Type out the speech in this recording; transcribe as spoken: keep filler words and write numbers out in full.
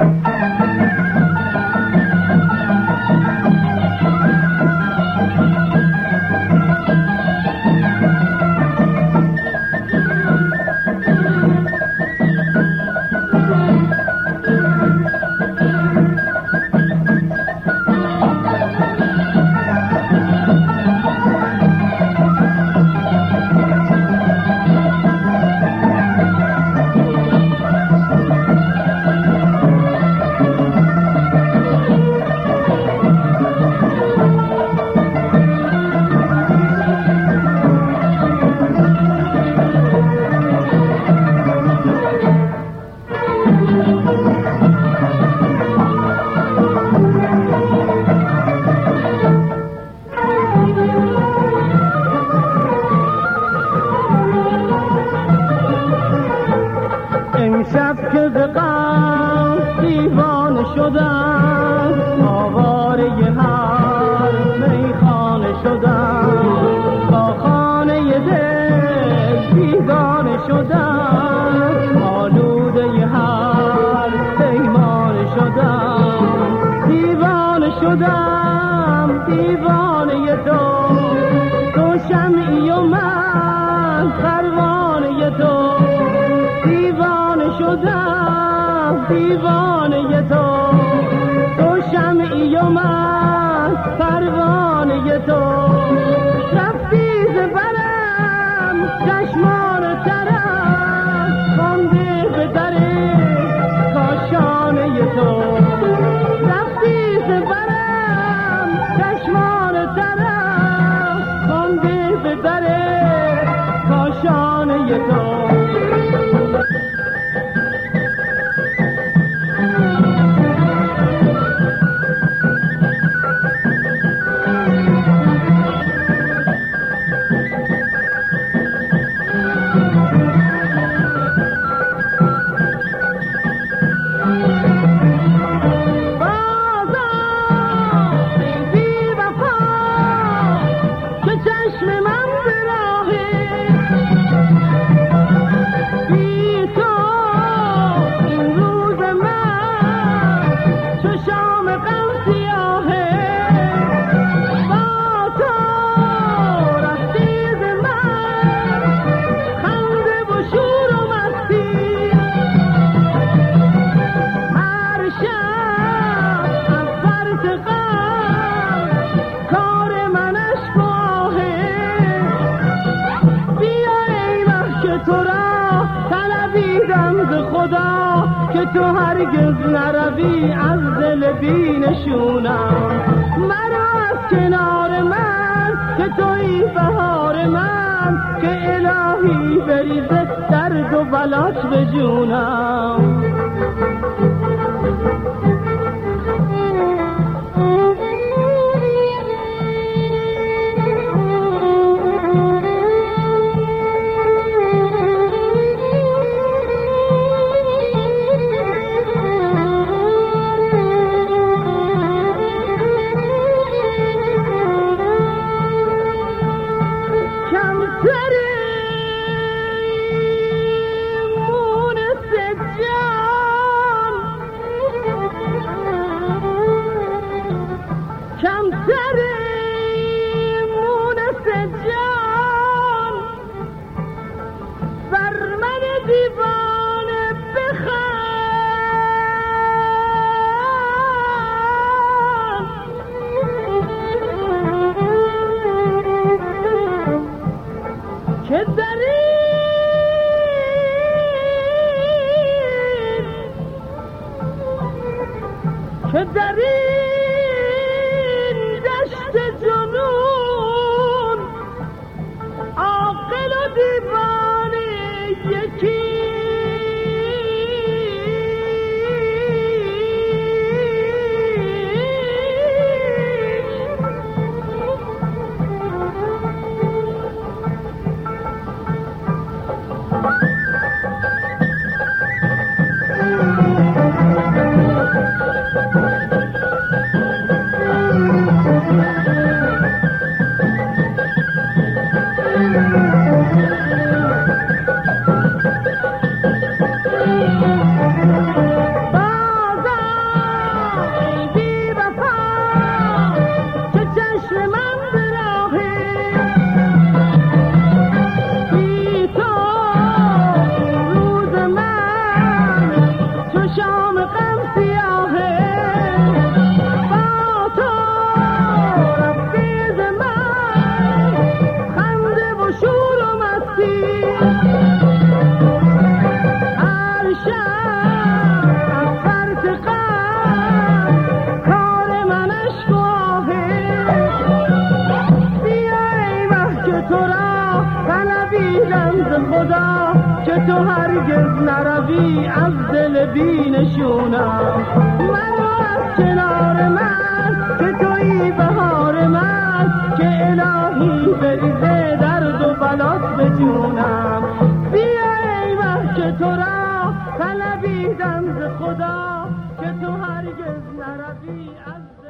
تو هرگز نروی از دل بینشونم، مرا از کنار من که توی بهار من، که الهی بریزه درد و بلات به جونم. که در این دشت جنون عاقل و دیوانه یکی جام غم سیاهه با تو رفتی ز من خنده و شور و مستی هر شب از فرط غم کار من عشق و آهه بیا ای مه که تو را طلبیدم ز خدا که تو هرگز نروی از دل بینشونم منو از کنار من که تویی بهار من که الهی بریزه درد و بلات به جونم بیا ای مه که تو را طلبیدم ز خدا که تو هرگز نروی از